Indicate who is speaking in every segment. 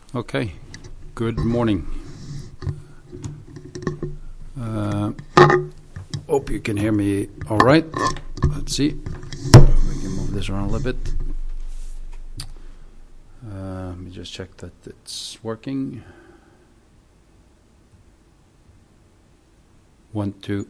Speaker 1: Okay, good morning. Hope you can hear me all right. Let's see. We can move this around a little bit. Let me just check that it's working. 1, 2.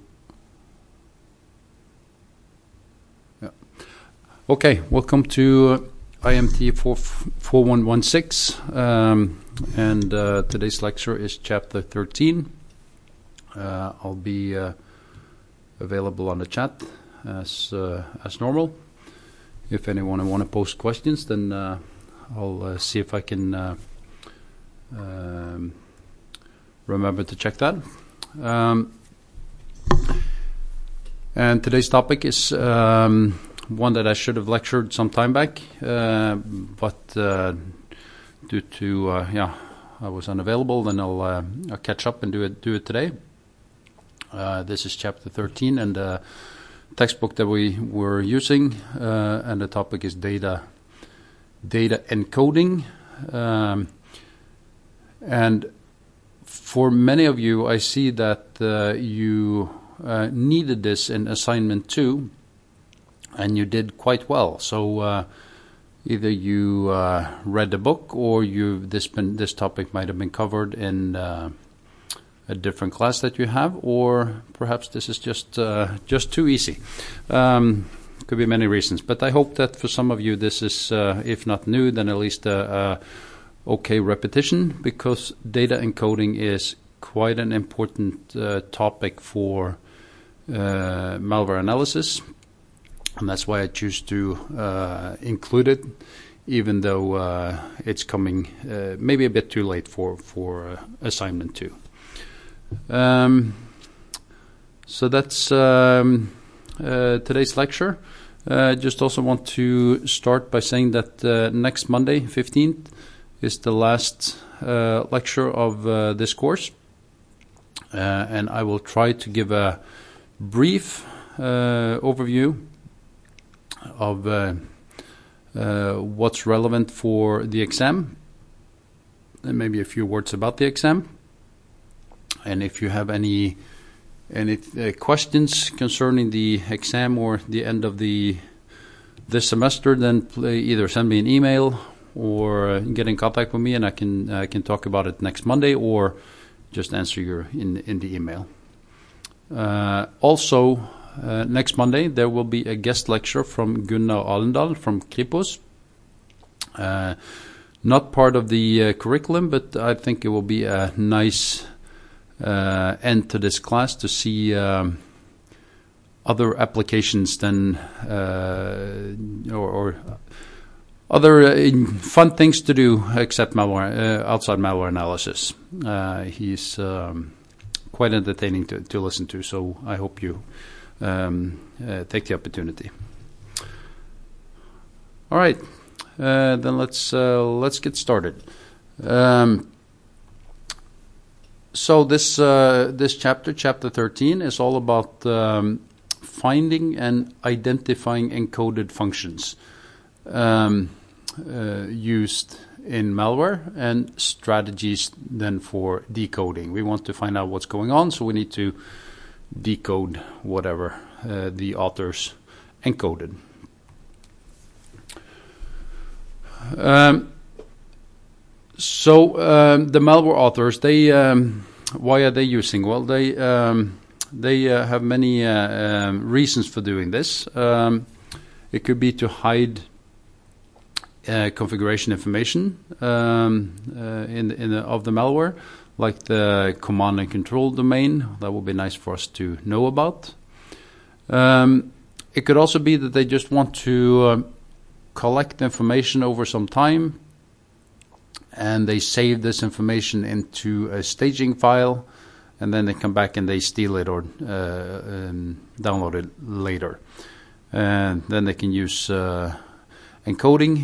Speaker 1: Yeah. Okay, welcome to IMT 4116, and today's lecture is chapter 13. I'll be available on the chat as normal. If anyone want to post questions, then I'll see if I can remember to check that. And today's topic is one that I should have lectured some time back, but due to I was unavailable, then I'll catch up and do it today. This is chapter 13 and the textbook that we were using, and the topic is data encoding. And for many of you, I see that you needed this in assignment 2. And you did quite well. So either you read the book, or this topic might have been covered in a different class that you have, or perhaps this is just too easy. Could be many reasons, but I hope that for some of you this is, if not new, then at least okay repetition, because data encoding is quite an important topic for malware analysis. And that's why I choose to include it, even though it's coming maybe a bit too late for assignment 2. So that's today's lecture. Just also want to start by saying that next Monday, 15th, is the last lecture of this course. And I will try to give a brief overview of what's relevant for the exam, and maybe a few words about the exam. And if you have any questions concerning the exam or the end of this semester, then either send me an email or get in contact with me, and I can talk about it next Monday, or just answer you in the email. Also, next Monday, there will be a guest lecture from Gunnar Alendal from Kripos. Not part of the curriculum, but I think it will be a nice end to this class to see other applications than or other fun things to do except malware, outside malware analysis. He's quite entertaining to listen to, so I hope you take the opportunity. All right, then let's get started. So this chapter 13, is all about finding and identifying encoded functions used in malware, and strategies then for decoding. We want to find out what's going on, so we need to decode whatever the authors encoded. So the malware authors, why are they using? Well, they have many reasons for doing this. It could be to hide configuration information of the malware, like the command and control domain. That would be nice for us to know about. It could also be that they just want to collect information over some time, and they save this information into a staging file, and then they come back and they steal it or download it later. And then they can use encoding.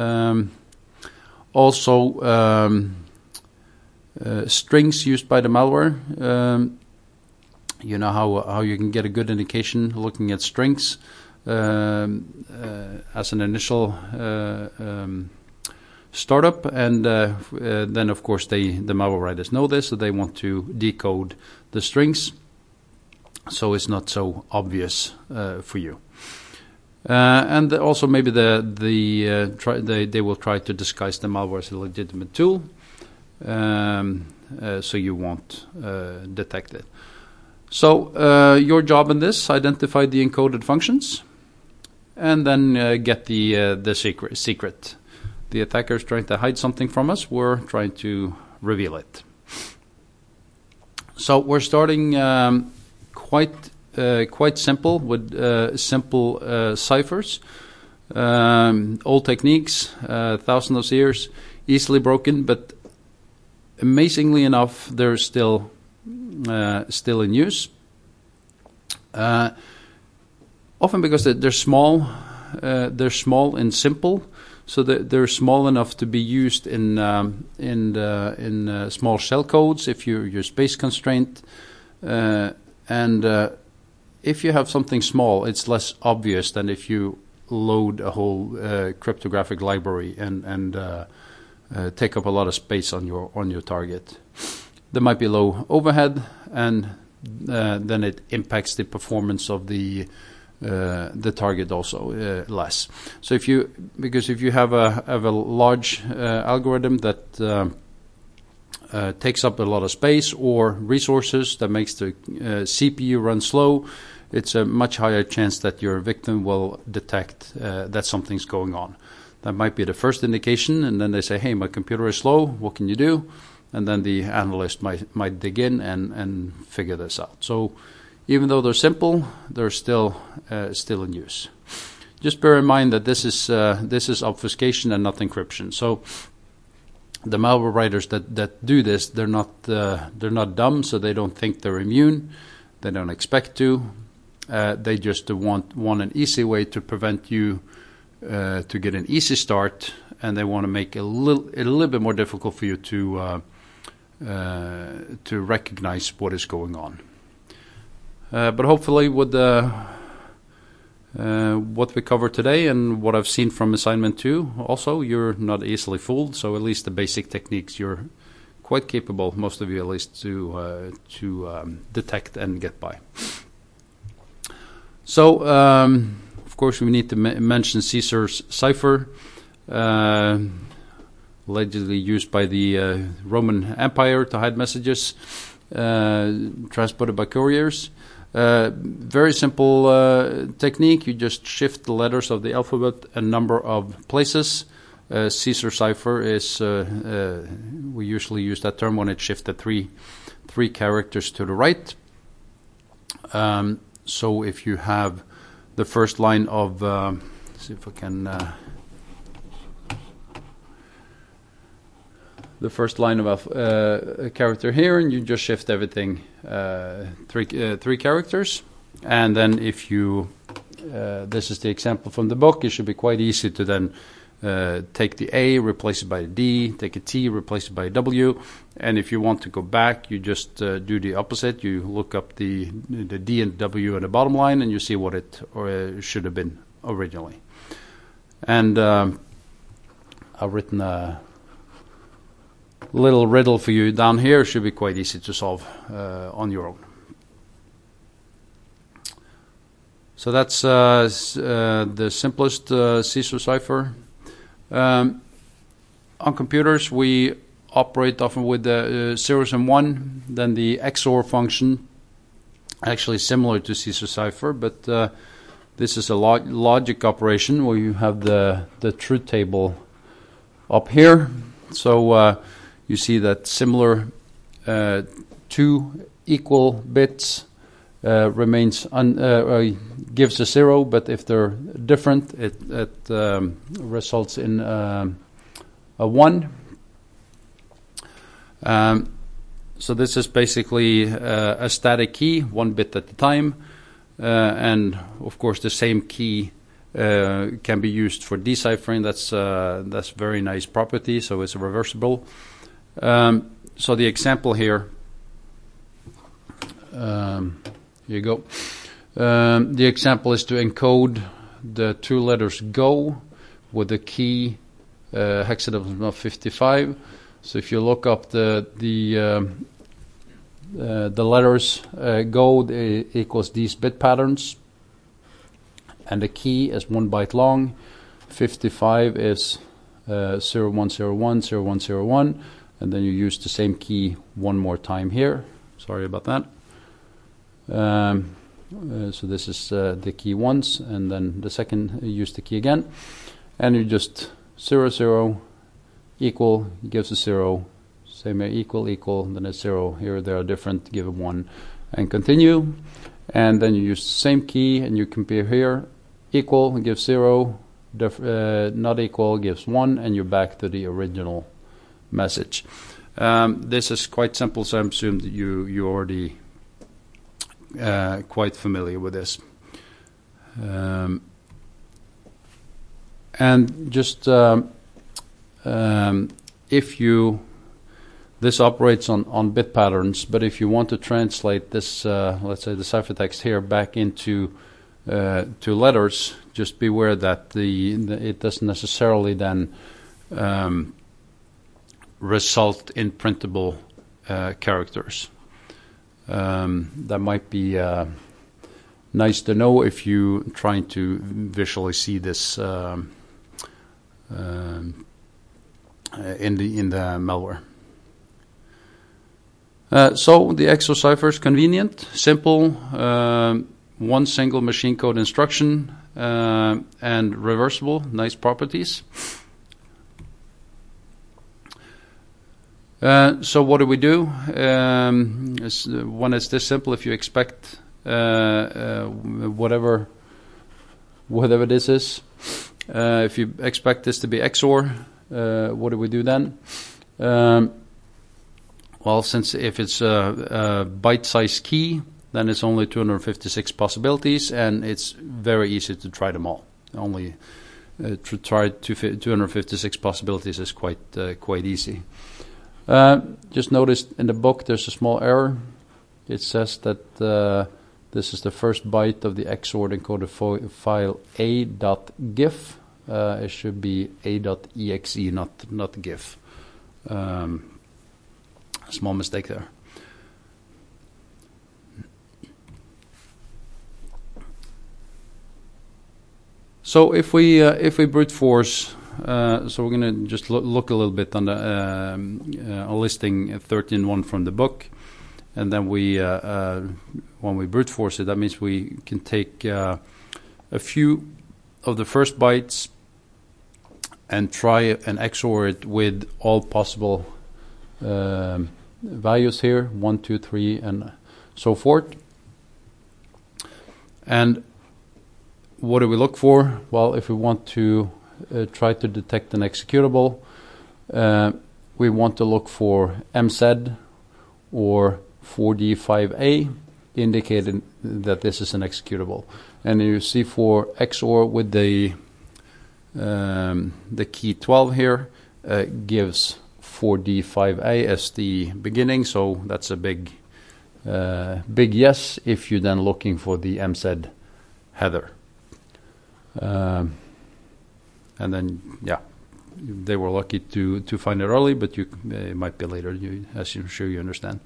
Speaker 1: Also, strings used by the malware. You know how you can get a good indication looking at strings as an initial startup, and then of course the malware writers know this, so they want to decode the strings, so it's not so obvious for you. And also maybe they will try to disguise the malware as a legitimate tool, so you won't detect it. So your job in this: identify the encoded functions, and then get the secret. The attacker is trying to hide something from us. We're trying to reveal it. So we're starting quite simple with simple ciphers. Old techniques, thousands of years, easily broken, but amazingly enough, they're still in use. Often because they're small and simple, so they're small enough to be used in small shell codes if you're space constrained, and if you have something small, it's less obvious than if you load a whole cryptographic library and take up a lot of space on your target. There might be low overhead, and then it impacts the performance of the target also less. So if you have a large algorithm that takes up a lot of space or resources that makes the CPU run slow, it's a much higher chance that your victim will detect that something's going on. That might be the first indication, and then they say, "Hey, my computer is slow. What can you do?" And then the analyst might dig in and figure this out. So even though they're simple, they're still in use. Just bear in mind that this is obfuscation and not encryption. So the malware writers that do this, they're not dumb, so they don't think they're immune. They don't expect to. They just want an easy way to prevent you to get an easy start, and they want to make it a little bit more difficult for you to recognize what is going on. But hopefully with what we covered today and what I've seen from assignment 2, also you're not easily fooled. So at least the basic techniques you're quite capable, most of you at least, to detect and get by. So of course we need to mention Caesar's cipher, allegedly used by the Roman Empire to hide messages transported by couriers. Very simple technique. You just shift the letters of the alphabet a number of places. Caesar cipher is, we usually use that term when it shifted three characters to the right. So if you have the first line of, see if I can, the first line of a character here, and you just shift everything three characters. And then if you, this is the example from the book, it should be quite easy to then take the A, replace it by a D, take a T, replace it by a W. And if you want to go back, you just do the opposite. You look up the D and W at the bottom line, and you see what it should have been originally. And I've written a little riddle for you down here. It should be quite easy to solve on your own. So that's the simplest Caesar cipher. On computers, we operate often with the zeros and one, then the XOR function, actually similar to Caesar cipher, but this is a logic operation where you have the truth table up here. So you see that similar two equal bits remains gives a 0, but if they're different, it results in a 1. So this is basically a static key, 1 bit at a time, and of course the same key can be used for deciphering. That's very nice property, so it's reversible. So the example here, here you go. The example is to encode the two letters go with the key hexadecimal 55. So if you look up the letters, gold equals these bit patterns, and the key is 1 byte long. 55 is 0101, 0101, and then you use the same key one more time here. Sorry about that. So this is the key once, and then the second you use the key again, and you just 00 equal gives a 0, same equal, then it's 0. Here they are different, give a 1, and continue. And then you use the same key and you compare here. Equal gives 0, not equal gives 1, and you're back to the original message. This is quite simple, so I assume that you already quite familiar with this. And just if you, this operates on bit patterns, but if you want to translate this, let's say the ciphertext here, back into to letters, just beware that it doesn't necessarily then result in printable characters. That might be nice to know if you're trying to visually see this in the malware. So the EXOR cipher is convenient, simple, one single machine code instruction, and reversible, nice properties. So what do we do? When it's this simple, if you expect whatever this is, if you expect this to be XOR, what do we do then? Well, since if it's a byte-sized key, then it's only 256 possibilities, and it's very easy to try them all. Only to try 256 possibilities is quite easy. Just noticed in the book there's a small error. It says that this is the first byte of the XOR encoded file a.gif. It should be a.exe, not gif. Small mistake there. So if we brute force, so we're going to just look a little bit on the listing 13.1 from the book, and then when we brute force it, that means we can take a few of the first bytes and try and XOR it with all possible values here, 1, 2, 3, and so forth. And what do we look for? Well, if we want to try to detect an executable, we want to look for MZ or 4D5A, indicating that this is an executable. And you see for XOR with the key 12 here gives 4D5A as the beginning, so that's a big yes if you're then looking for the MZ header. And then, yeah, they were lucky to find it early, but it might be later, as I'm sure you understand.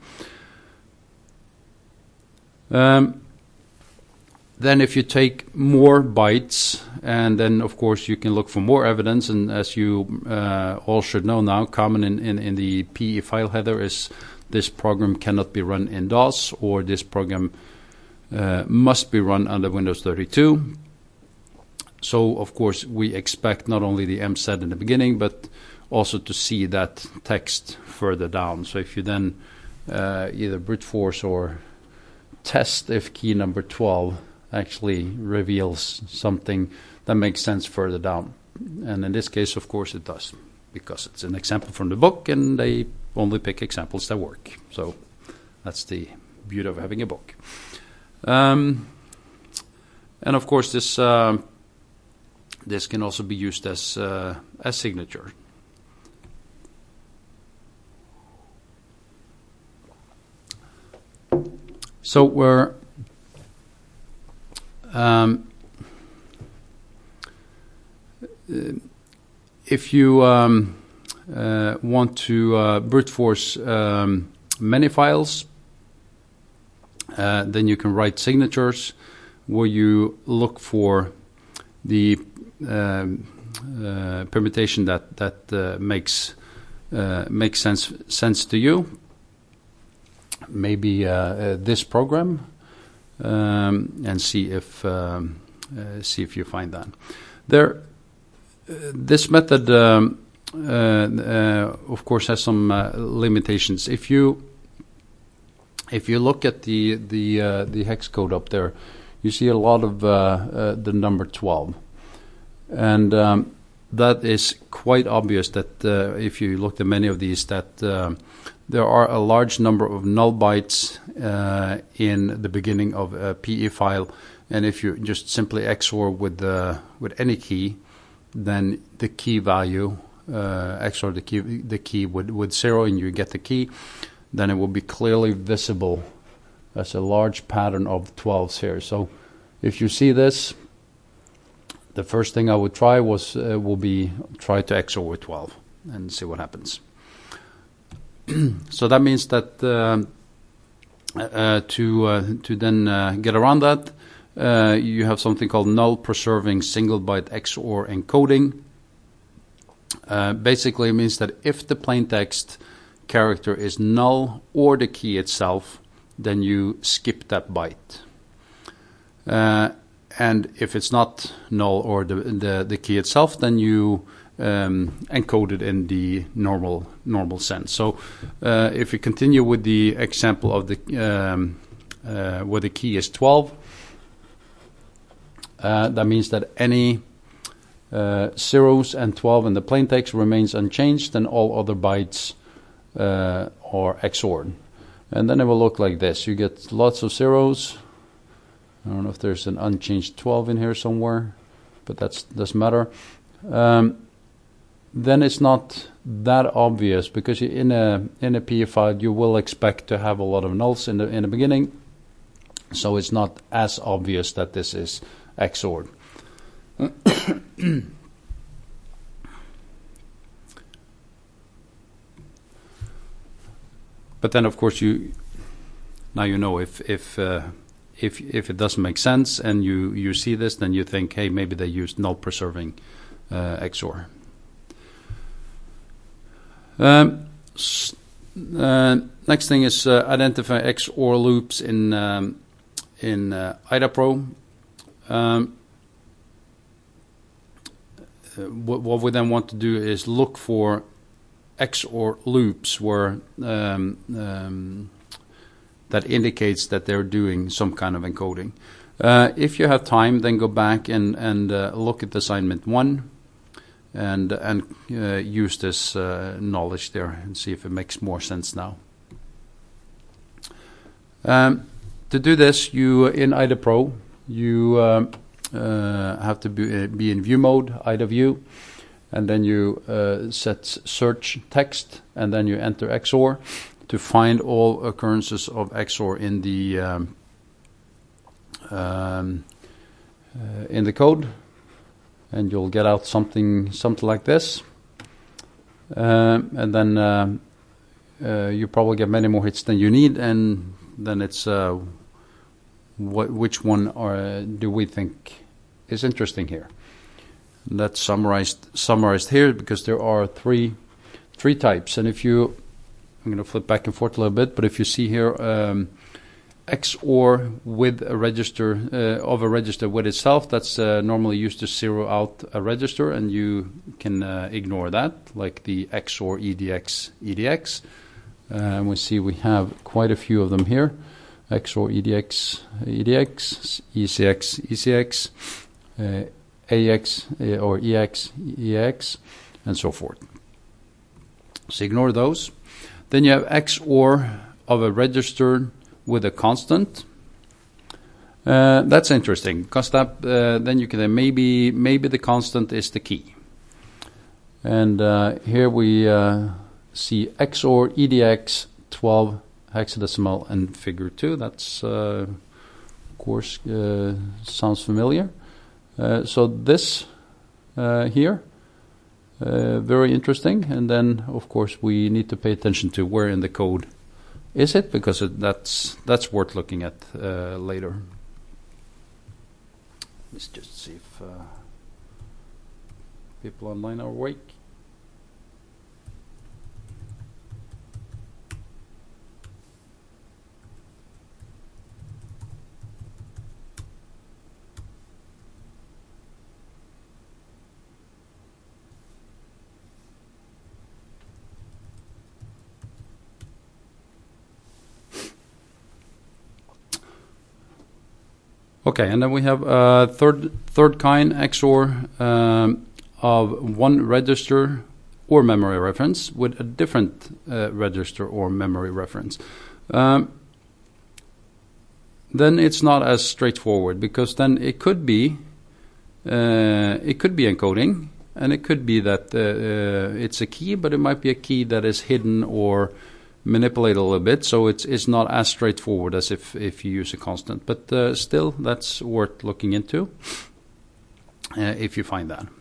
Speaker 1: Then if you take more bytes, and then of course you can look for more evidence, and as you all should know now, common in the PE file header is this program cannot be run in DOS, or this program must be run under Windows 32. So of course we expect not only the MZ in the beginning, but also to see that text further down. So if you then either brute force or test if key number 12 actually reveals something that makes sense further down. And in this case, of course, it does, because it's an example from the book, and they only pick examples that work. So that's the beauty of having a book. And of course, this can also be used as signature. So we're if you want to brute force many files, then you can write signatures where you look for the permutation that makes sense to you. Maybe this program, and see if you find that. This method, of course, has some limitations. If you look at the hex code up there, you see a lot of the number 12, and that is quite obvious that if you look at many of these, that there are a large number of null bytes in the beginning of a PE file, and if you just simply XOR with any key, then the key value XOR the key with 0, and you get the key, then it will be clearly visible as a large pattern of 12s here. So if you see this, the first thing I would try will be try to XOR with 12 and see what happens. So that means that to then get around that, you have something called null preserving single byte XOR encoding. Basically, it means that if the plaintext character is null or the key itself, then you skip that byte. And if it's not null or the key itself, then you encode it in the normal sense. So if you continue with the example of the where the key is 12, that means that any zeros and 12 in the plaintext remains unchanged, and all other bytes are XORed. And then it will look like this. You get lots of zeros. I don't know if there's an unchanged 12 in here somewhere, but that doesn't matter. Then it's not that obvious, because in a PE file you will expect to have a lot of nulls in the beginning, so it's not as obvious that this is XORed. But then, of course, now you know if it doesn't make sense and you see this, then you think, hey, maybe they used null preserving XOR. Next thing is identify XOR loops in IDAPRO. What we then want to do is look for XOR loops where that indicates that they're doing some kind of encoding. If you have time, then go back and look at assignment 1 and use this knowledge there and see if it makes more sense now. To do this, in IDAPRO, you have to be in view mode, IDA view, and then you set search text, and then you enter XOR to find all occurrences of XOR in the code, and you'll get out something like this, and then you probably get many more hits than you need, and then it's which one do we think is interesting here. And that's summarized here, because there are three types. And if you, I'm going to flip back and forth a little bit, but if you see here XOR with a register of a register with itself, that's normally used to zero out a register, and you can ignore that, like the XOR EDX. We see we have quite a few of them here. XOR EDX, ECX, AX or EX, and so forth. So ignore those. Then you have XOR of a register with a constant. That's interesting, because that then you can maybe the constant is the key. And here we see XOR EDX 12 hexadecimal and figure 2. That's of course sounds familiar. So this here very interesting. And then, of course, we need to pay attention to where in the code is it, because that's worth looking at later. Let's just see if people online are awake. Okay, and then we have third kind XOR of one register or memory reference with a different register or memory reference. Then it's not as straightforward, because then it could be encoding, and it could be that it's a key, but it might be a key that is hidden or manipulate a little bit, so it's not as straightforward as if you use a constant, but still that's worth looking into if you find that.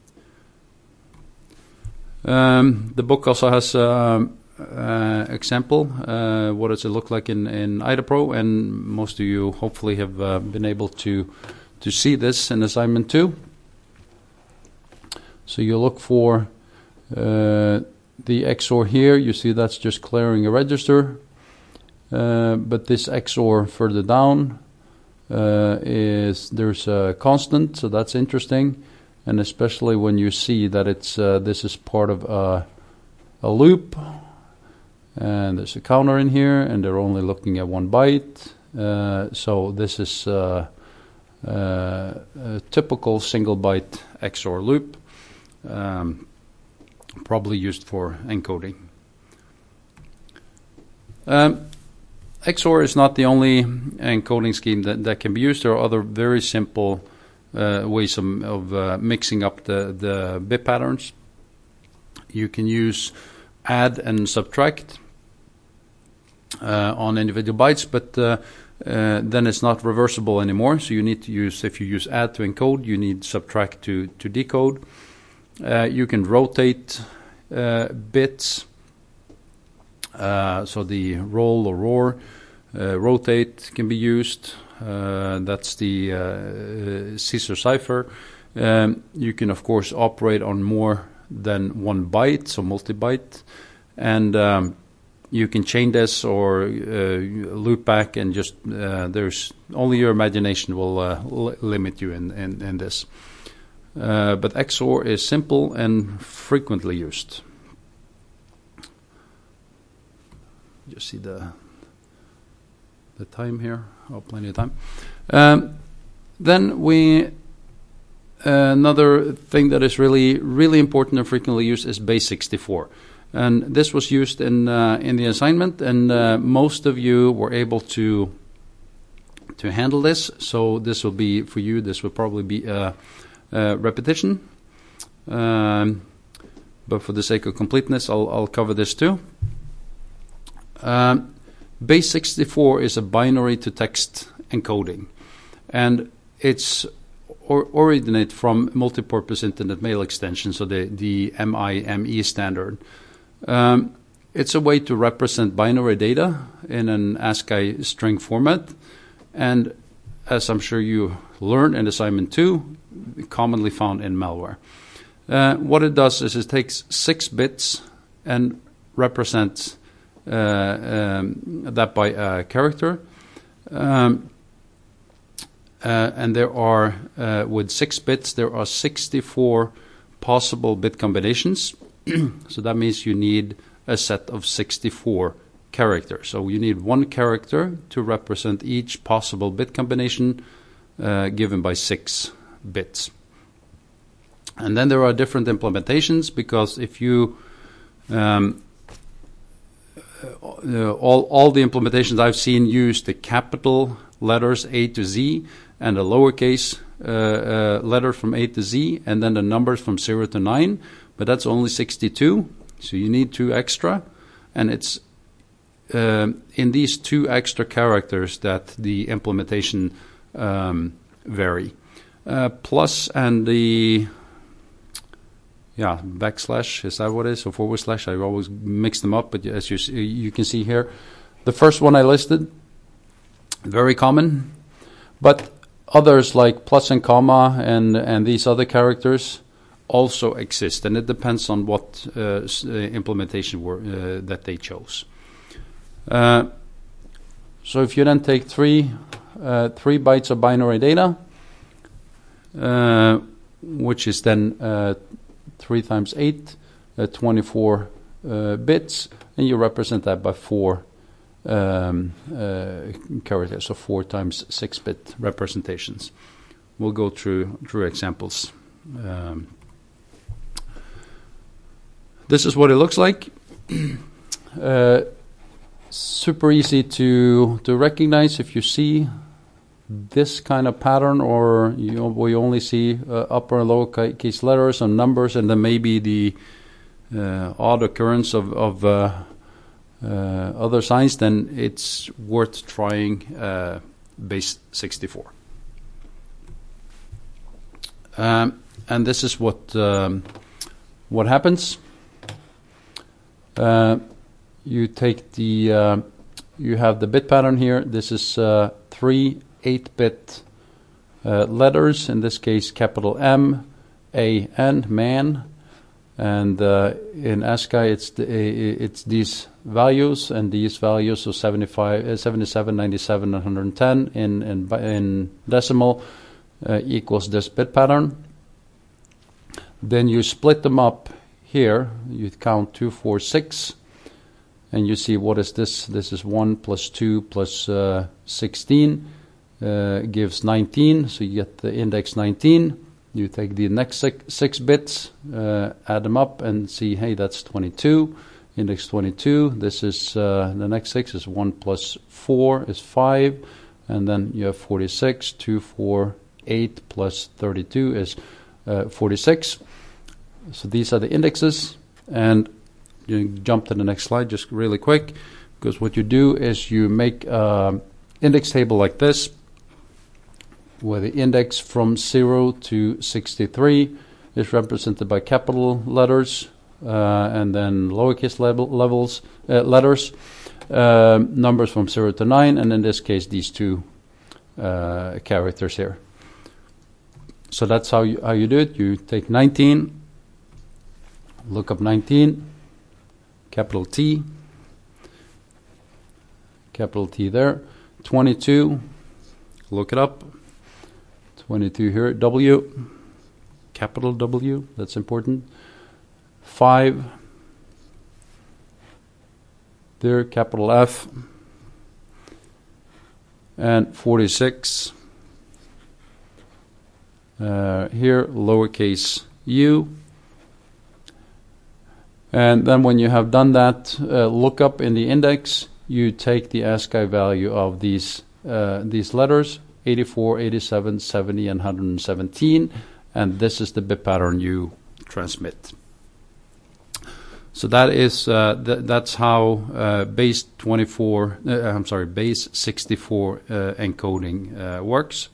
Speaker 1: The book also has example, what does it look like in IDAPRO, and most of you hopefully have been able to see this in assignment 2. So you look for the XOR here. You see that's just clearing a register, but this XOR further down there's a constant, so that's interesting, and especially when you see that it's this is part of a loop, and there's a counter in here, and they're only looking at 1 byte, so this is a typical single byte XOR loop. Probably used for encoding. XOR is not the only encoding scheme that can be used. There are other very simple ways of mixing up the bit patterns. You can use add and subtract on individual bytes, but then it's not reversible anymore. So you need to use, if you use add to encode, you need subtract to decode. You can rotate bits, so the roll or roar, rotate can be used. That's the Caesar cipher. You can, of course, operate on more than 1 byte, so multi-byte, and you can chain this or loop back, and just there's only your imagination will limit you in this. But XOR is simple and frequently used. You see the time here. Oh, plenty of time. Then another thing that is really important and frequently used is base64, and this was used in the assignment, and most of you were able to handle this. So this will be for you. This will probably be repetition, but for the sake of completeness, I'll cover this too. Base64 is a binary to text encoding, and it's originate from multipurpose internet mail extension, so the MIME standard. It's a way to represent binary data in an ASCII string format, and as I'm sure you learned in assignment 2, commonly found in malware. What it does is it takes 6 bits and represents that by a character. And there are, with 6 bits, there are 64 possible bit combinations. So that means you need a set of 64 characters. So you need 1 character to represent each possible bit combination given by 6 bits. And then there are different implementations, because if you all the implementations I've seen use the capital letters A to Z and a lowercase letter from A to Z, and then the numbers from 0 to 9, but that's only 62, so you need 2 extra, and it's in these 2 extra characters that the implementation vary. Plus and the yeah, backslash, is that what it is? Or forward slash? I always mix them up, but as you can see here, the first one I listed, very common, but others like plus and comma and these other characters also exist, and it depends on what implementation that they chose. So if you then take three bytes of binary data, which is then 3 times 8, 24 bits, and you represent that by 4 characters, so 4 times 6-bit representations. We'll go through examples. This is what it looks like. Super easy to recognize if you see this kind of pattern, or we only see upper and lower case letters and numbers, and then maybe the odd occurrence of other signs, then it's worth trying base 64. And this is what happens. You take the you have the bit pattern here. This is 3 8-bit letters, in this case capital M, A, N, man, and in ASCII it's these values, and these values of 75, 77, 97, and 110 in decimal equals this bit pattern. Then you split them up here. You count 2, 4, 6. And you see, what is this? This is 1 plus 2 plus 16 gives 19. So you get the index 19. You take the next 6 bits, add them up, and see, hey, that's 22. Index 22. This is the next 6 is 1 plus 4 is 5. And then you have 46. 2, 4, 8 plus 32 is 46. So these are the indexes. And you jump to the next slide just really quick, because what you do is you make an index table like this, where the index from 0 to 63 is represented by capital letters, and then lowercase letters, numbers from 0 to 9, and in this case these 2 characters here. So that's how you do it. You take 19, look up 19, capital T there, 22, look it up, 22 here, W, capital W, that's important, 5 there, capital F, and 46 here, lowercase u. And then when you have done that lookup in the index, you take the ASCII value of these letters, 84, 87, 70, and 117, and this is the bit pattern you transmit. So that is that's how base 64 encoding works.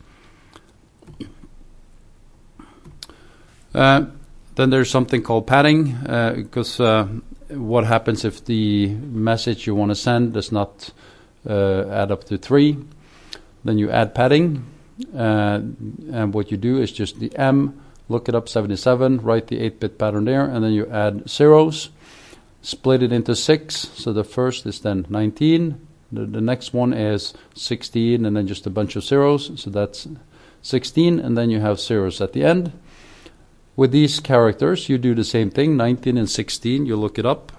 Speaker 1: Then there's something called padding, because what happens if the message you want to send does not add up to 3? Then you add padding, and what you do is just the M, look it up 77, write the 8-bit pattern there, and then you add zeros, split it into 6. So the first is then 19, the next one is 16, and then just a bunch of zeros, so that's 16, and then you have zeros at the end. With these characters, you do the same thing, 19 and 16, you look it up.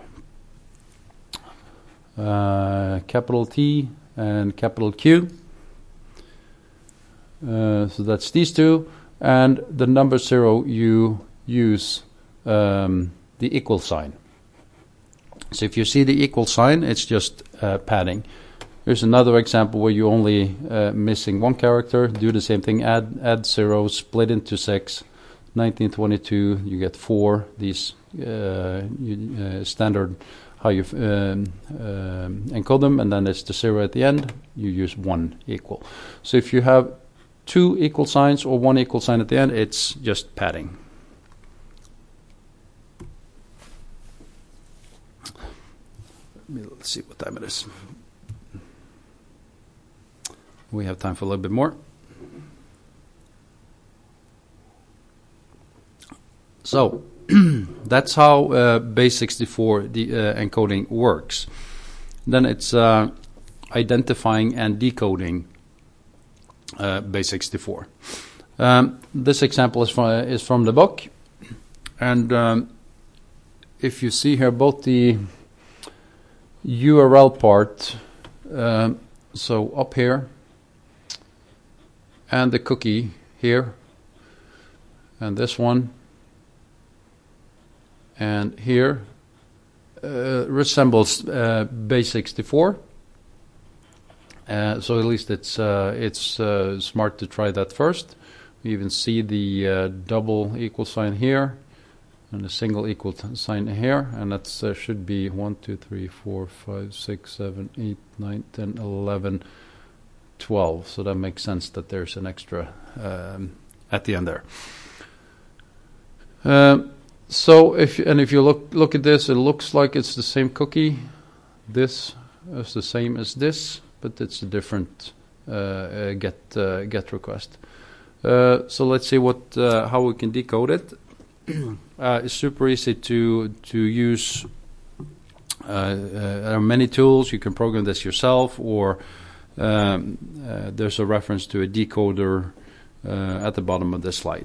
Speaker 1: Capital T and capital Q. So that's these 2. And the number 0, you use the equal sign. So if you see the equal sign, it's just padding. Here's another example where you're only missing 1 character. Do the same thing, add 0, split into 6. 1922, you get 4. These standard how you encode them, and then it's the 0 at the end. You use 1 equal. So if you have 2 equal signs or 1 equal sign at the end, it's just padding. let's see what time it is. We have time for a little bit more. So that's how base64 encoding works. Then it's identifying and decoding base64. This example is from the book, and if you see here both the URL part, so up here, and the cookie here, and this one, and here, resembles base64. So at least it's smart to try that first. You even see the double equal sign here and a single equal sign here, and that should be 1, 2, 3, 4, 5, 6, 7, 8, 9, 10, 11, 12. So that makes sense that there's an extra at the end there. So if you look at this, it looks like it's the same cookie. This is the same as this, but it's a different get request. So let's see how we can decode it. It's super easy to use. There are many tools. You can program this yourself, or there's a reference to a decoder at the bottom of this slide.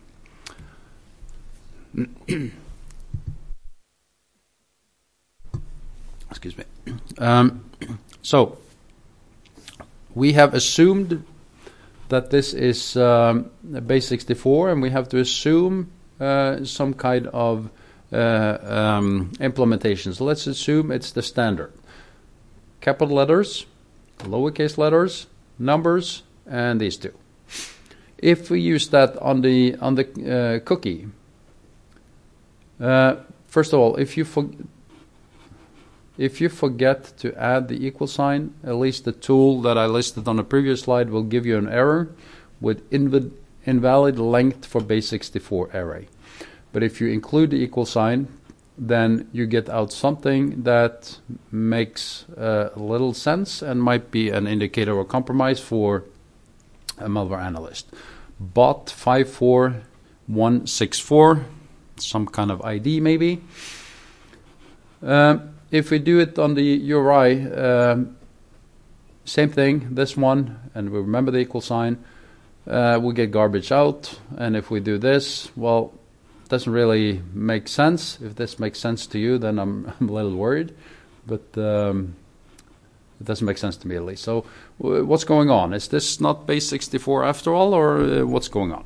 Speaker 1: Excuse me. So we have assumed that this is base64, and we have to assume some kind of implementation. So let's assume it's the standard: capital letters, lowercase letters, numbers, and these two. If we use that on the cookie, first of all, if you forget to add the equal sign, at least the tool that I listed on the previous slide will give you an error with invalid length for base64 array. But if you include the equal sign, then you get out something that makes little sense and might be an indicator or compromise for a malware analyst. Bot 54164, some kind of ID maybe. If we do it on the URI, same thing, this one, and we remember the equal sign, we get garbage out. And if we do this, well, it doesn't really make sense. If this makes sense to you, then I'm a little worried, but it doesn't make sense to me at least. So what's going on? Is this not base64 after all, or what's going on?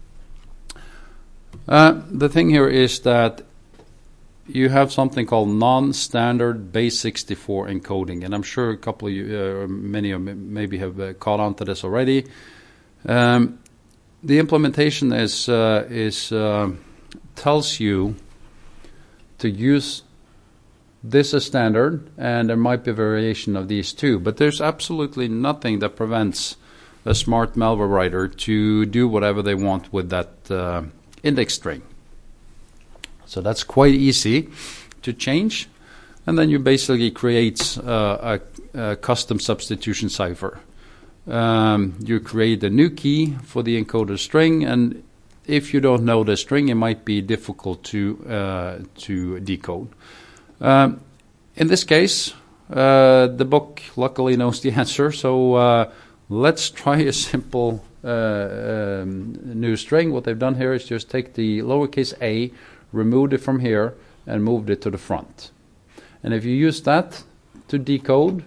Speaker 1: The thing here is that you have something called non-standard base64 encoding, and I'm sure a couple of you, or many of you, maybe have caught on to this already. The implementation tells you to use this as standard, and there might be a variation of these two, but there's absolutely nothing that prevents a smart malware writer to do whatever they want with that index string. So that's quite easy to change, and then you basically create a custom substitution cipher. You create a new key for the encoded string, and if you don't know the string, it might be difficult to decode. In this case, the book luckily knows the answer, so let's try a simple new string. What they've done here is just take the lowercase a, removed it from here, and moved it to the front. And if you use that to decode,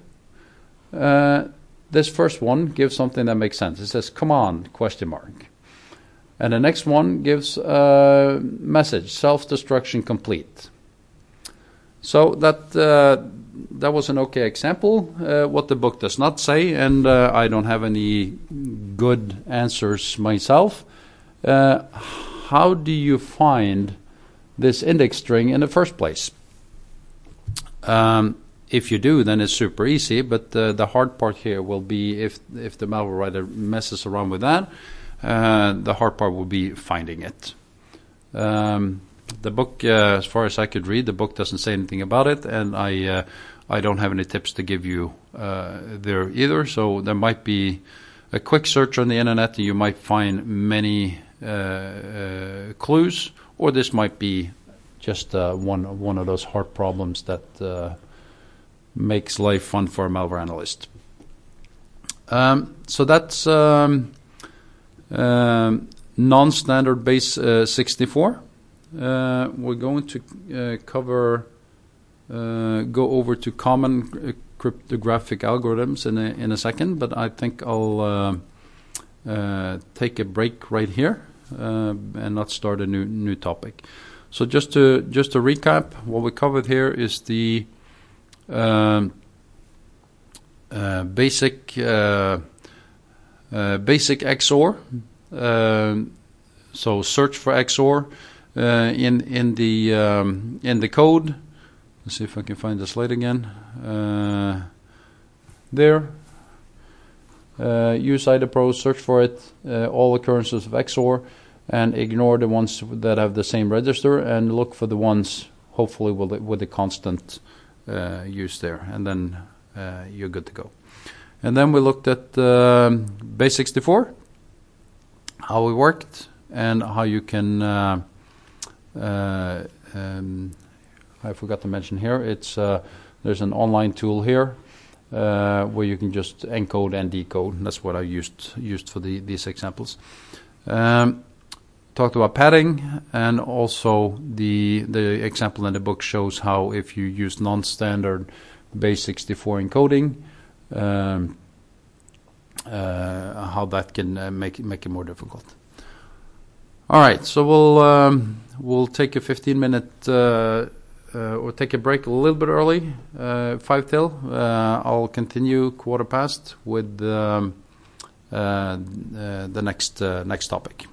Speaker 1: this first one gives something that makes sense. It says command ? And the next one gives a message, self-destruction complete. So that was an okay example. What the book does not say, and I don't have any good answers myself, how do you find this index string in the first place? If you do, then it's super easy, but the hard part here will be if the malware writer messes around with that, the hard part will be finding it. The book, as far as I could read, the book doesn't say anything about it, and I don't have any tips to give you there either. So there might be a quick search on the internet, and you might find many clues, or this might be just one of those hard problems that makes life fun for a malware analyst. So that's non-standard base 64. We're going to go over to common cryptographic algorithms in a second, but I think I'll take a break right here and not start a new topic. So just to recap, what we covered here is the basic XOR. So search for XOR in the code. Let's see if I can find the slide again. There. Use IDAPRO, search for it, all occurrences of XOR, and ignore the ones that have the same register, and look for the ones hopefully with the constant use there, and then you're good to go. And then we looked at base 64, how it worked, and how you can I forgot to mention here, it's there's an online tool here where you can just encode and decode. That's what I used for these examples. Talked about padding, and also the example in the book shows how if you use non-standard base 64 encoding, how that can make it more difficult. All right, so we'll take a 15-minute or take a break a little bit early, 5 till. I'll continue 1:15 with the next topic.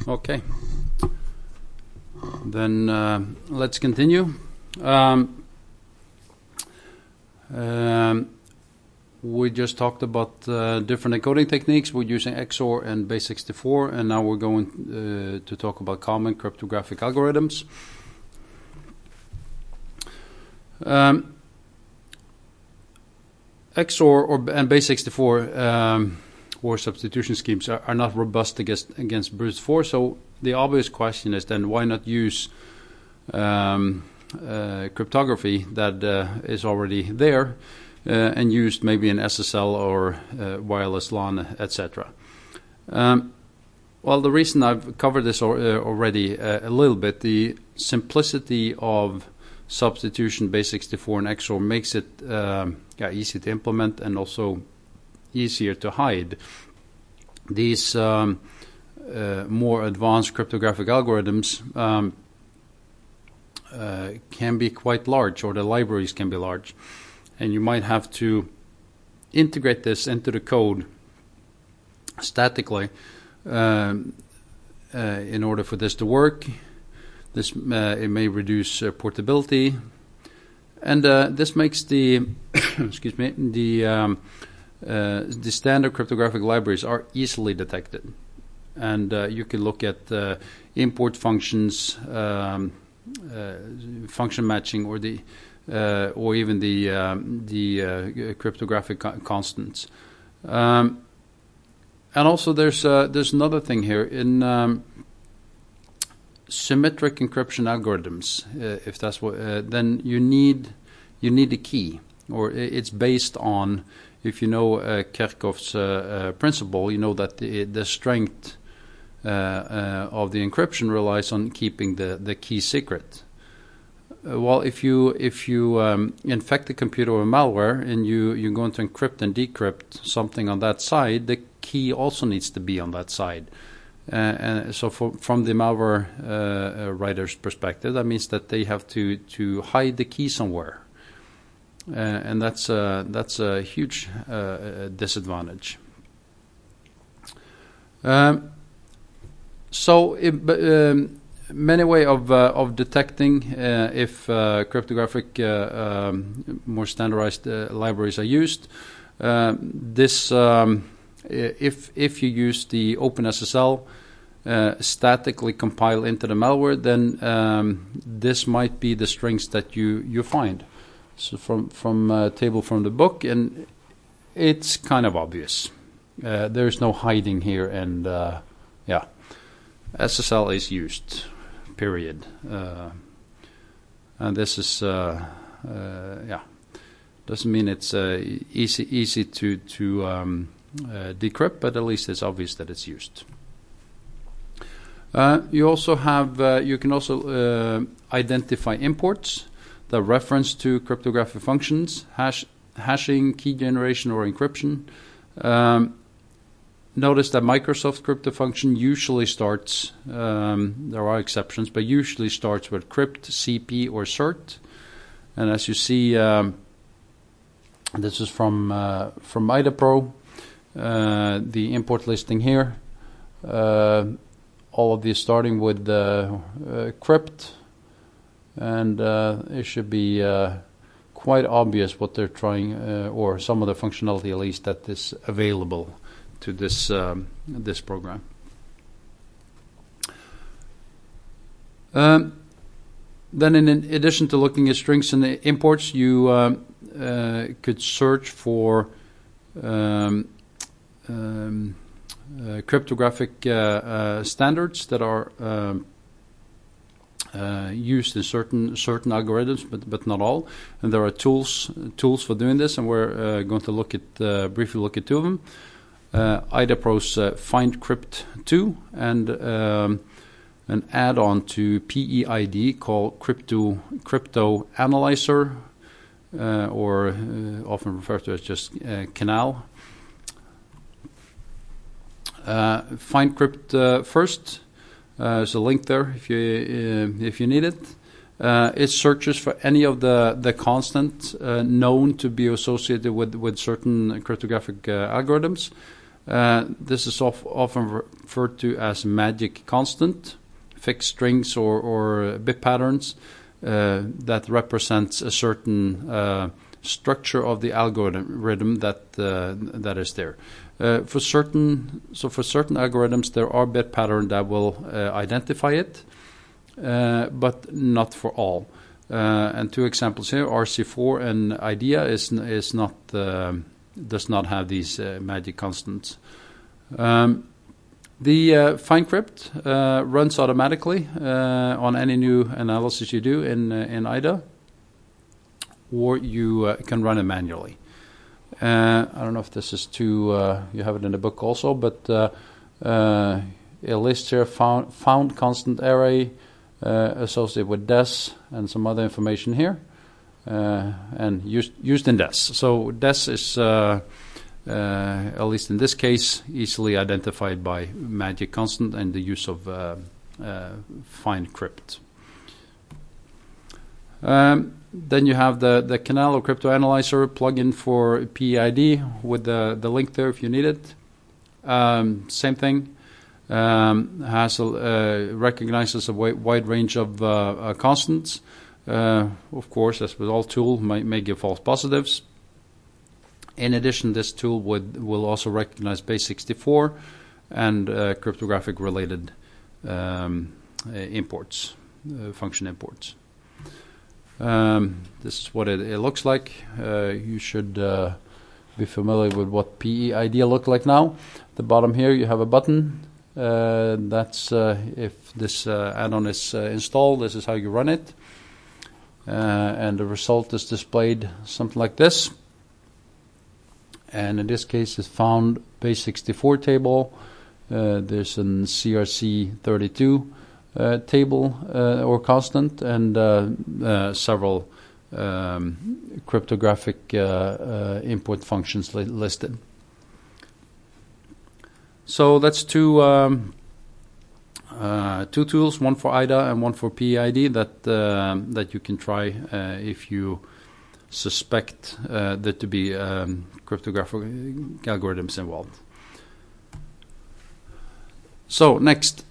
Speaker 1: Okay. Then let's continue. We just talked about different encoding techniques. We're using XOR and base64, and now we're going to talk about common cryptographic algorithms. XOR and base64 or substitution schemes are not robust against brute force, so the obvious question is then why not use cryptography that is already there and used maybe in SSL or wireless LAN, etc. Well, the reason I've covered this already a little bit, the simplicity of substitution base64 and XOR makes it easy to implement and also easier to hide. These more advanced cryptographic algorithms can be quite large, or the libraries can be large, and you might have to integrate this into the code statically in order for this to work. This it may reduce portability, and this makes the excuse me, the standard cryptographic libraries are easily detected, and you can look at import functions, function matching, or the or even the cryptographic constants. And also there's another thing here in symmetric encryption algorithms. If that's what, then you need a key, or it's based on, if you know Kerckhoffs's principle, you know that the strength of the encryption relies on keeping the key secret. Well, if you infect the computer with malware and you're going to encrypt and decrypt something on that side, the key also needs to be on that side. And so from the malware writer's perspective, that means that they have to hide the key somewhere. And that's a huge disadvantage. So many way of detecting if cryptographic more standardized libraries are used. If you use the OpenSSL statically compile into the malware, then this might be the strings that you find. So from a table from the book, and it's kind of obvious. There's no hiding here, and SSL is used, period. And this is doesn't mean it's easy to decrypt, but at least it's obvious that it's used. You also have you can also identify imports that reference to cryptographic functions, hashing, key generation, or encryption. Notice that Microsoft crypto function usually starts, there are exceptions, but usually starts with crypt, CP, or cert. And as you see, this is from IDAPRO, the import listing here. All of these starting with crypt, and it should be quite obvious what they're trying, or some of the functionality at least, that is available to this this program. Then, in addition to looking at strings and imports, you could search for cryptographic standards that are used in certain algorithms, but not all. And there are tools for doing this, and we're going to look at briefly look at two of them. IDAPRO's FindCrypt2 and an add-on to PEID called Crypto Analyzer, or often referred to as just Canal. FindCrypt first. There's a link there if you need it. It searches for any of the constants known to be associated with certain cryptographic algorithms. This is often referred to as magic constant, fixed strings or bit patterns that represents a certain structure of the algorithm that is there. For certain algorithms, there are bit patterns that will identify it, but not for all. And two examples here: RC4 and IDEA does not have these magic constants. The FineCrypt runs automatically on any new analysis you do in IDA, or you can run it manually. I don't know if this is too, you have it in the book also, but a list here, found constant array associated with DES and some other information here, and used in DES. So DES is, at least in this case, easily identified by magic constant and the use of FineCrypt. Then you have the Canal or Crypto Analyzer plugin for PEID with the link there if you need it. Same thing. Recognizes a wide range of constants. Of course, as with all tools, may give false positives. In addition, this tool will also recognize base64 and cryptographic related imports, function imports. This is what it looks like. You should be familiar with what PEID look like now. At the bottom here you have a button. That's if this add-on is installed, this is how you run it. And the result is displayed something like this. And in this case it's found base64 table. There's an CRC32 table or constant, and several cryptographic input functions listed. So that's two tools, one for IDA and one for PEID that you can try if you suspect there to be cryptographic algorithms involved. So next,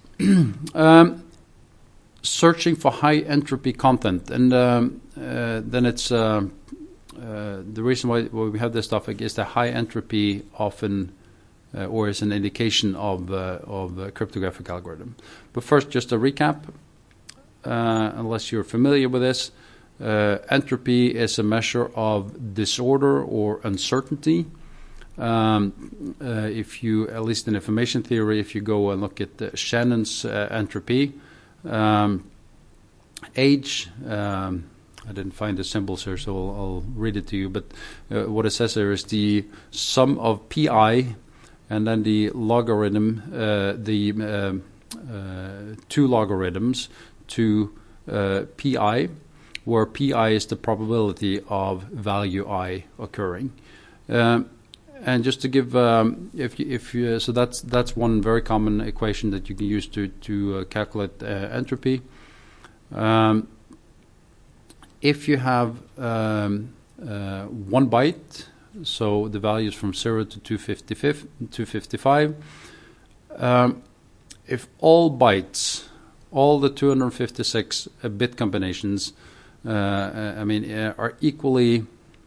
Speaker 1: searching for high entropy content, and then it's the reason why we have this topic is that high entropy often or is an indication of a cryptographic algorithm. But first, just a recap, unless you're familiar with this. Entropy is a measure of disorder or uncertainty. If you, at least in information theory, if you go and look at Shannon's entropy, age, I didn't find the symbols here, so I'll read it to you, but what it says here is the sum of pi and then the logarithm, two logarithms to pi, where pi is the probability of value I occurring. And just to give, so that's one very common equation that you can use to calculate entropy. If you have 1 byte, so the value is from 0 to 255. If all bytes, all the 256 bit combinations, are equally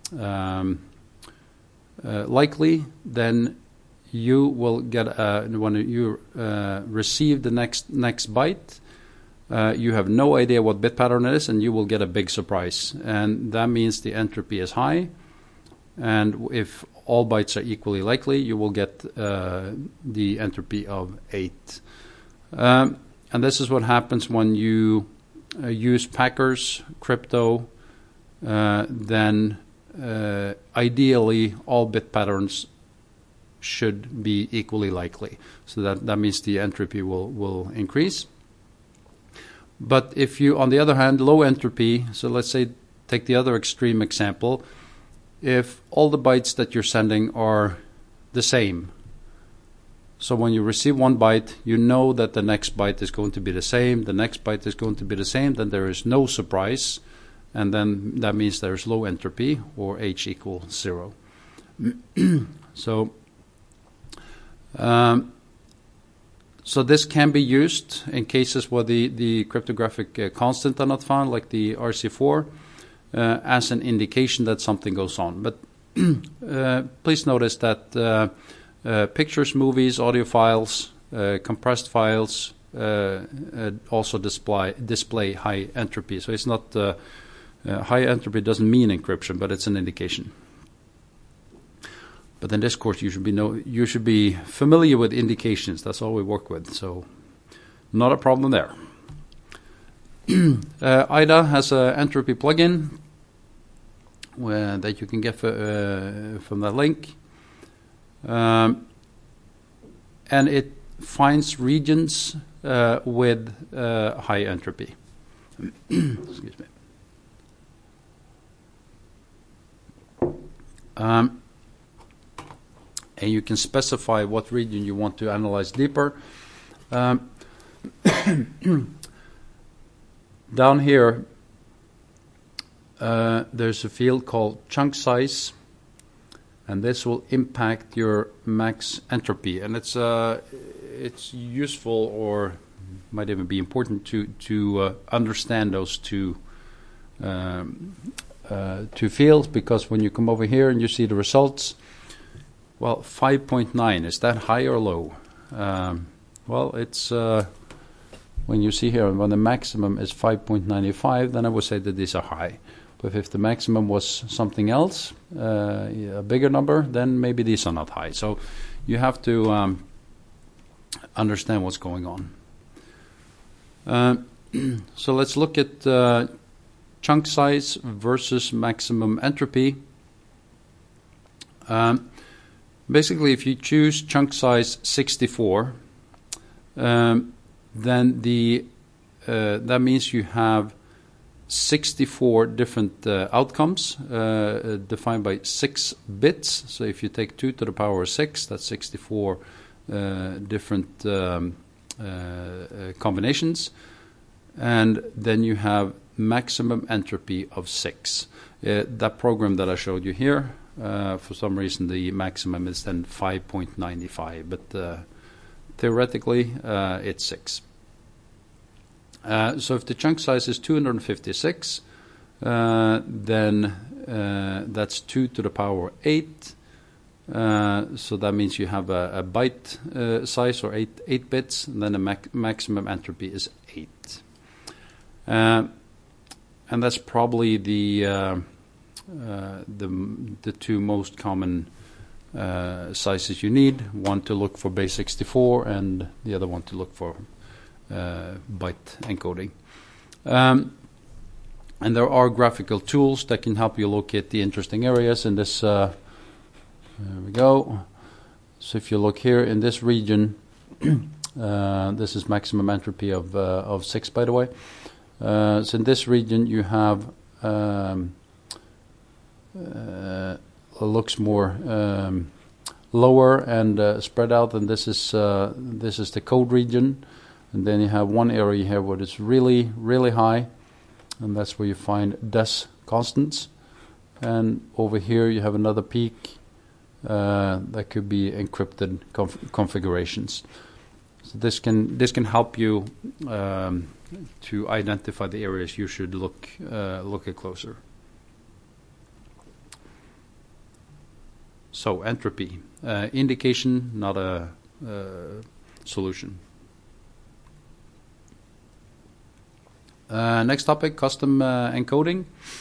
Speaker 1: likely, then you will get when you receive the next byte, you have no idea what bit pattern it is, and you will get a big surprise, and that means the entropy is high. And if all bytes are equally likely, you will get the entropy of 8. And this is what happens when you use Packer's crypto. Then ideally all bit patterns should be equally likely. So that means the entropy will increase. But if you, on the other hand, low entropy, so let's say take the other extreme example, if all the bytes that you're sending are the same, so when you receive 1 byte, you know that the next byte is going to be the same, the next byte is going to be the same, then there is no surprise, and then that means there's low entropy, or H equals 0. So So this can be used in cases where the cryptographic constant are not found, like the RC4, as an indication that something goes on. But please notice that pictures, movies, audio files, compressed files also display high entropy. So it's not high entropy doesn't mean encryption, but it's an indication. But in this course, you should be familiar with indications. That's all we work with, so not a problem there. IDA has an entropy plugin that you can get from that link, and it finds regions with high entropy. Excuse me. And you can specify what region you want to analyze deeper. Down here, there's a field called chunk size, and this will impact your max entropy. And it's useful, or might even be important, to understand those two fields, because when you come over here and you see the results, well, 5.9, is that high or low? Well, it's when you see here, when the maximum is 5.95, then I would say that these are high. But if the maximum was something else, a bigger number, then maybe these are not high. So you have to understand what's going on. So let's look at chunk size versus maximum entropy. Basically, if you choose chunk size 64, then that means you have 64 different outcomes defined by 6 bits. So if you take 2 to the power of 6, that's 64 different combinations. And then you have maximum entropy of 6. That program that I showed you here, for some reason the maximum is then 5.95, but theoretically it's 6. So if the chunk size is 256, then that's 2 to the power 8. So that means you have a byte size, or 8 bits, and then the maximum entropy is 8. And that's probably the two most common sizes you need. One to look for base 64, and the other one to look for byte encoding. And there are graphical tools that can help you locate the interesting areas in this. There we go. So if you look here in this region, this is maximum entropy of 6, by the way. So in this region you have looks more lower and spread out, and this is the code region. And then you have one area here where it's really, really high, and that's where you find Des constants. And over here you have another peak that could be encrypted configurations. So this can help you to identify the areas you should look at closer. So entropy, indication, not a solution. Next topic, custom encoding.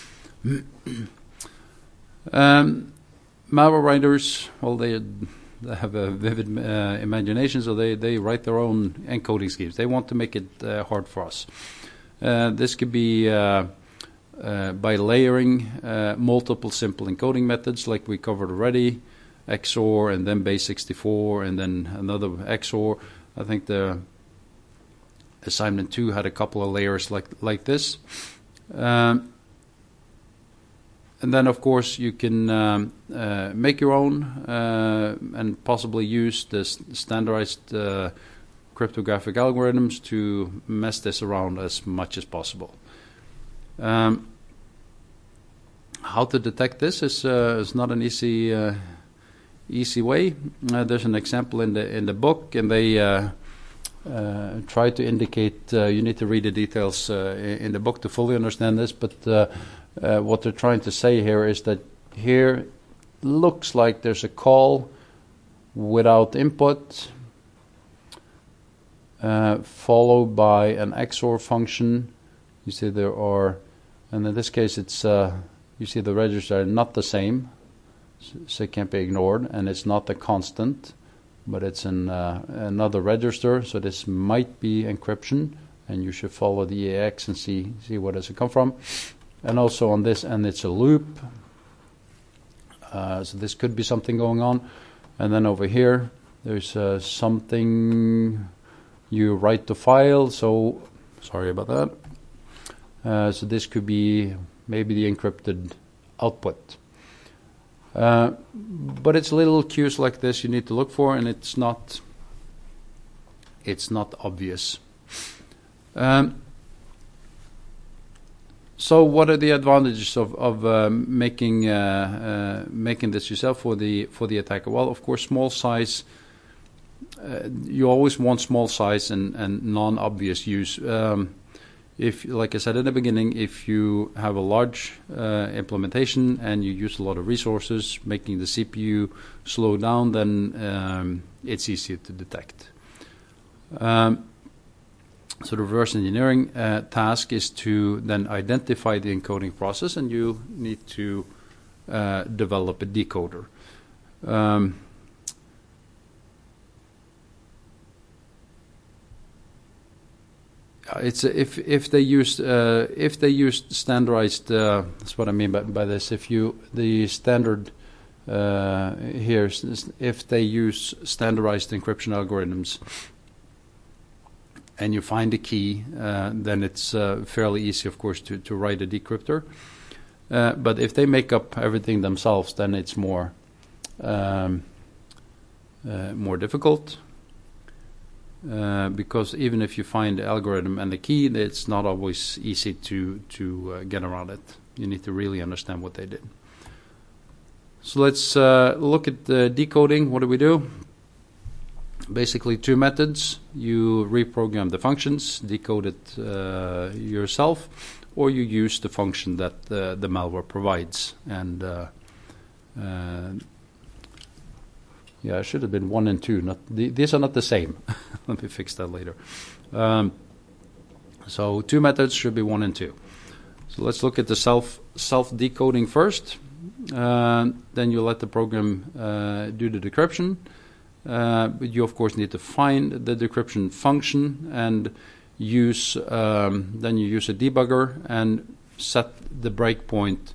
Speaker 1: Malware writers, well, they have a vivid imagination, so they write their own encoding schemes. They want to make it hard for us. This could be by layering multiple simple encoding methods, like we covered already, XOR and then base 64 and then another XOR. I think the assignment 2 had a couple of layers like this. And then, of course, you can make your own and possibly use the standardized cryptographic algorithms to mess this around as much as possible. How to detect this is not an easy easy way. There's an example in the book, and they try to indicate. You need to read the details in the book to fully understand this. But what they're trying to say here is that here looks like there's a call without input, followed by an XOR function. You see there are, and in this case it's you see the registers are not the same, so it can't be ignored, and it's not a constant, but it's another register. So this might be encryption, and you should follow the EAX and see where does it come from. And also on this end it's a loop, so this could be something going on. And then over here there's something you write to file, so sorry about that. So this could be maybe the encrypted output. But it's little cues like this you need to look for, and it's not obvious. So what are the advantages of making this yourself for the attacker? Well, of course, small size. You always want small size and non-obvious use. If, like I said in the beginning, if you have a large implementation and you use a lot of resources, making the CPU slow down, then it's easier to detect. So the reverse engineering task is to then identify the encoding process, and you need to develop a decoder. It's if they used standardized. That's what I mean by this. The standard here, if they use standardized encryption algorithms, and you find a key, then it's fairly easy, of course, to write a decryptor. But if they make up everything themselves, then it's more difficult. Because even if you find the algorithm and the key, it's not always easy to get around it. You need to really understand what they did. So let's look at the decoding. What do? Basically two methods. You reprogram the functions, decode it yourself, or you use the function that the malware provides. And yeah, it should have been 1 and 2. These are not the same. Let me fix that later. So two methods should be 1 and 2. So let's look at the self-decoding first. Then you let the program do the decryption. But you, of course, need to find the decryption function and use. Then you use a debugger and set the breakpoint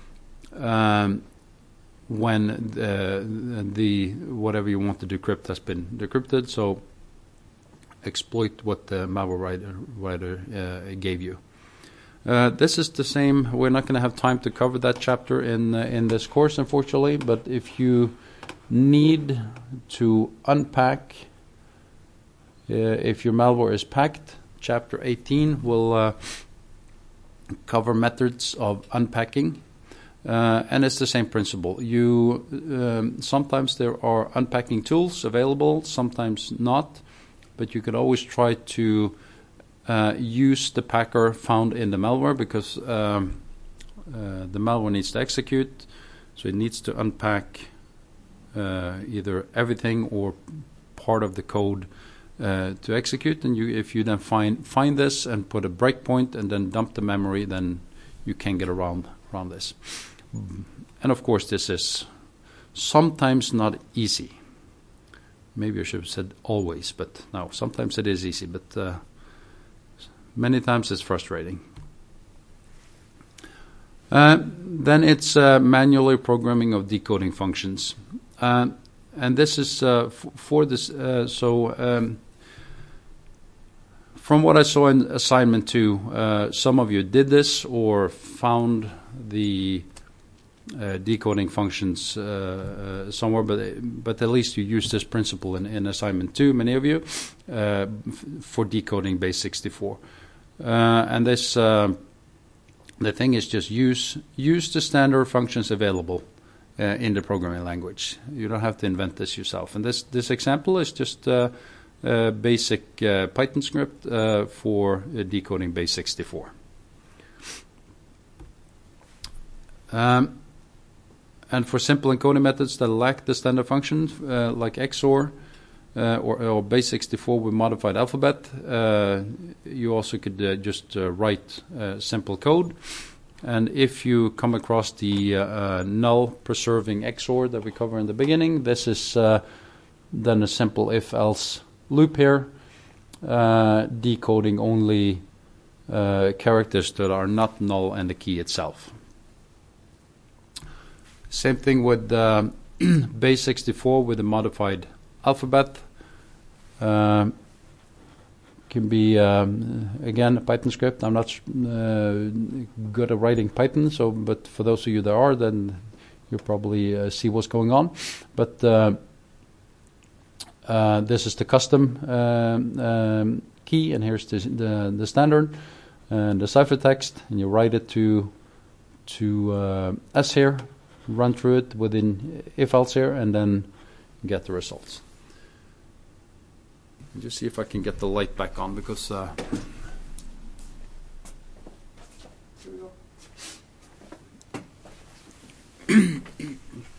Speaker 1: when the whatever you want to decrypt has been decrypted. So exploit what the malware writer gave you. This is the same. We're not going to have time to cover that chapter in this course, unfortunately. But if you need to unpack, if your malware is packed, chapter 18 will cover methods of unpacking. And it's the same principle. Sometimes there are unpacking tools available, sometimes not, but you can always try to use the packer found in the malware, because the malware needs to execute, so it needs to unpack either everything or part of the code to execute. And if you then find this and put a breakpoint and then dump the memory, then you can get around this. And of course, this is sometimes not easy. Maybe I should have said always, but no, sometimes it is easy, but many times it's frustrating. Then it's manually programming of decoding functions. And this is for this. From what I saw in assignment 2, some of you did this or found the decoding functions somewhere, but at least you use this principle in assignment 2, many of you, for decoding base 64. And this, the thing is just use the standard functions available. in the programming language. You don't have to invent this yourself. And this example is just a basic Python script for decoding base 64. And for simple encoding methods that lack the standard functions, like XOR or base 64 with modified alphabet, you also could just write simple code. And if you come across the null preserving XOR that we covered in the beginning, this is then a simple if-else loop here, decoding only characters that are not null and the key itself. Same thing with base 64 with a modified alphabet. Can be again a Python script. I'm not good at writing Python, but for those of you that are, then you probably see what's going on. But this is the custom key, and here's the standard and the ciphertext, and you write it to S here. Run through it within if-else here, and then get the results. Just see if I can get the light back on, because here we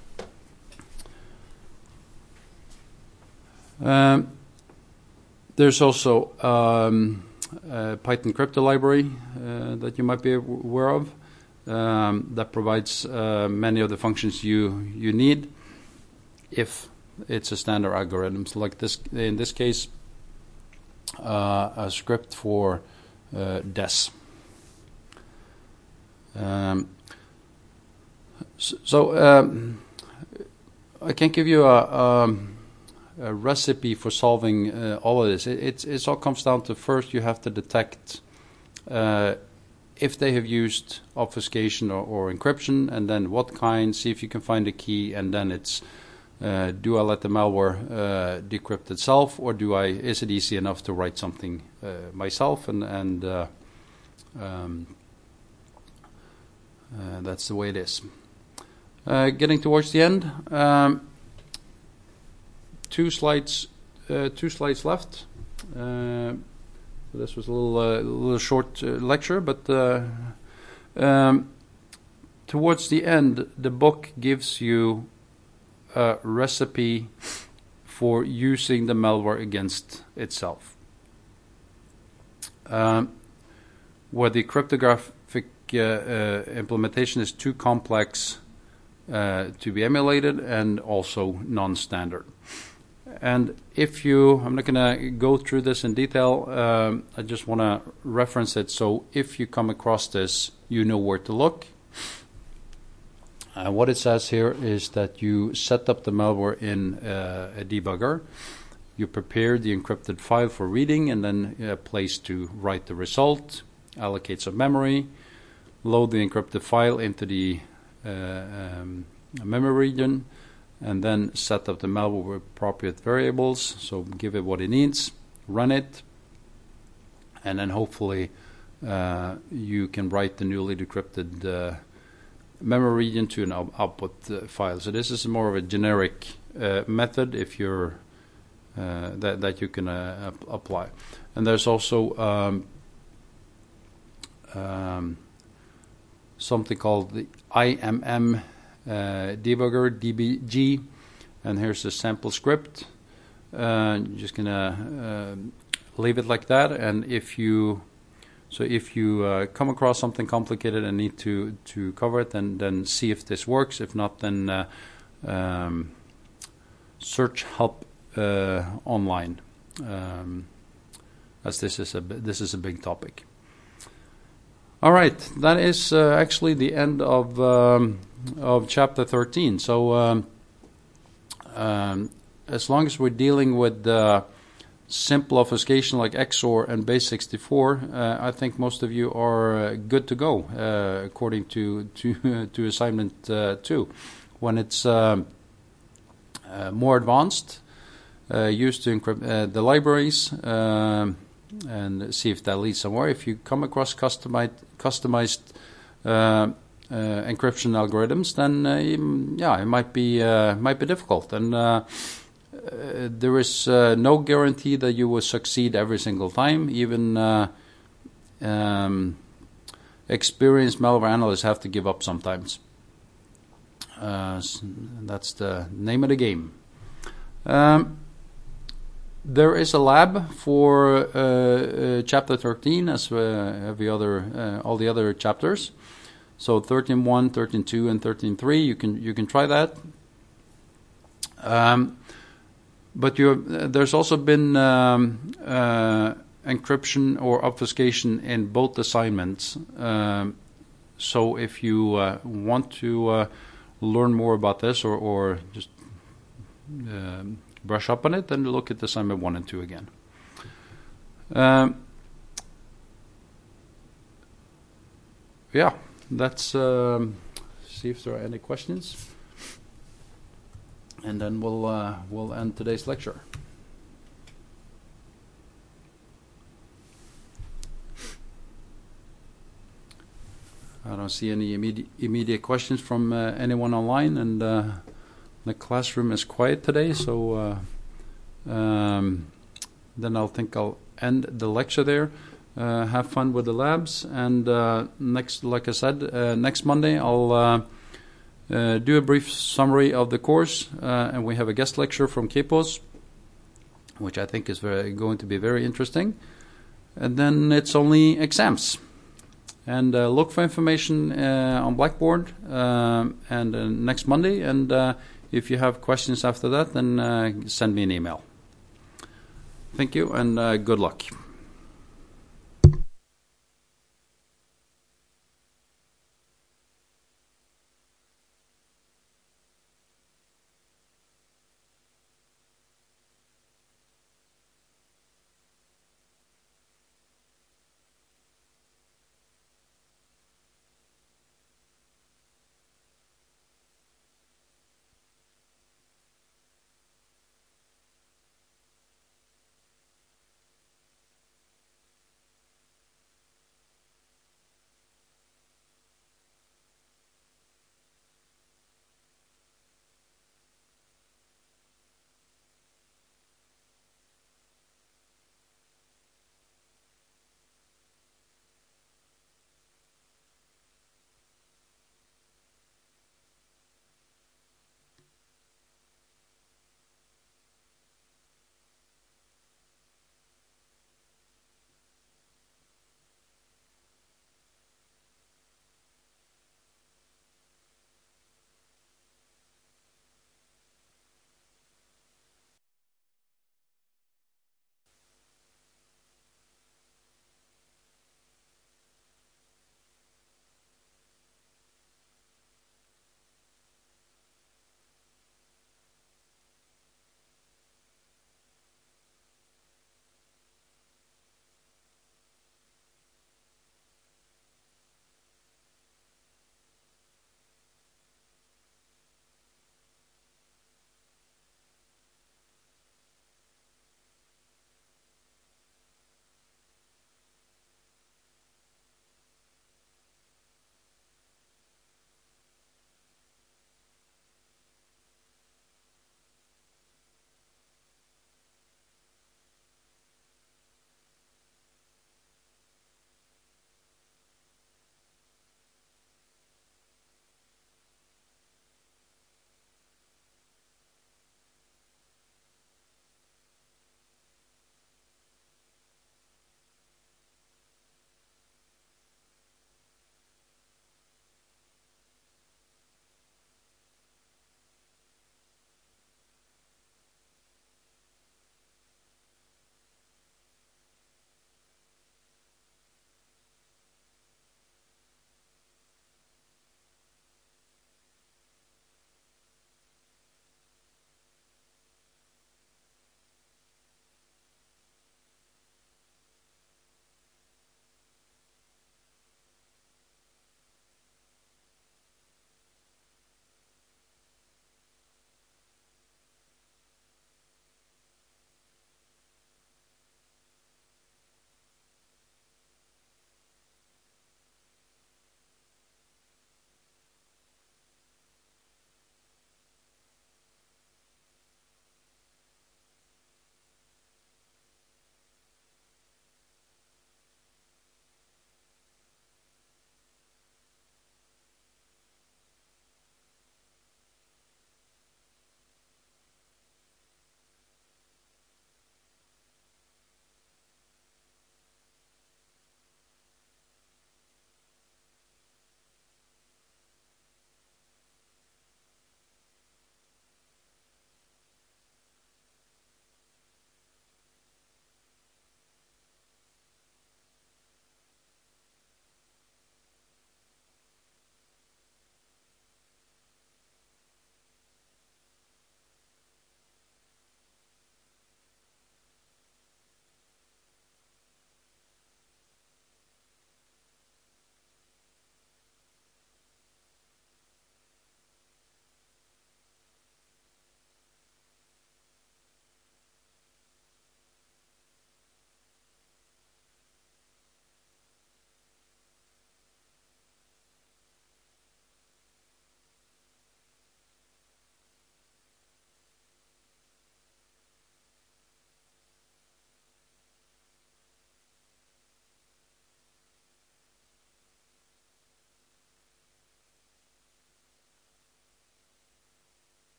Speaker 1: go. There's also a Python crypto library that you might be aware of. That provides many of the functions you need if it's a standard algorithm. So like this, in this case, a script for DES. I can't give you a recipe for solving all of this. It all comes down to, first you have to detect if they have used obfuscation or encryption, and then what kind, see if you can find a key, and then it's do I let the malware decrypt itself, or is it easy enough to write something myself, and that's the way it is. Getting towards the end, two slides left. This was a little short lecture, but towards the end, the book gives you a recipe for using the malware against itself. Where the cryptographic implementation is too complex to be emulated and also non-standard. And I'm not going to go through this in detail, I just want to reference it, so if you come across this, you know where to look. What it says here is that you set up the malware in a debugger, you prepare the encrypted file for reading, and then a place to write the result, allocate some memory, load the encrypted file into the memory region, and then set up the malware with appropriate variables, so give it what it needs, run it, and then hopefully you can write the newly decrypted memory region to an output file. So this is more of a generic method if you're that you can apply. And there's also something called the IMM debugger, DBG, and here's a sample script. You're just gonna leave it like that, and if you come across something complicated and need to cover it, then see if this works. If not, then search help online, as this is a big topic. All right, that is actually the end of chapter 13. So as long as we're dealing with simple obfuscation like XOR and base 64, I think most of you are good to go according to assignment 2. When it's more advanced, use to encrypt the libraries and see if that leads somewhere. If you come across customized encryption algorithms, then it might be difficult. And there is no guarantee that you will succeed every single time. Even experienced malware analysts have to give up sometimes. That's the name of the game. There is a lab for chapter 13 as all the other chapters. So 13.1, 13.2, and 13.3. You can try that. But there's also been encryption or obfuscation in both assignments. So if you want to learn more about this or just brush up on it, then look at assignment 1 and 2 again. Let's see if there are any questions, and then we'll end today's lecture. I don't see any immediate questions from anyone online, and the classroom is quiet today, so then I'll end the lecture there. Have fun with the labs, and like I said, next Monday I'll do a brief summary of the course, and we have a guest lecture from Kepos, which I think is going to be very interesting. And then it's only exams. And look for information on Blackboard and next Monday. And if you have questions after that, then send me an email. Thank you, and good luck.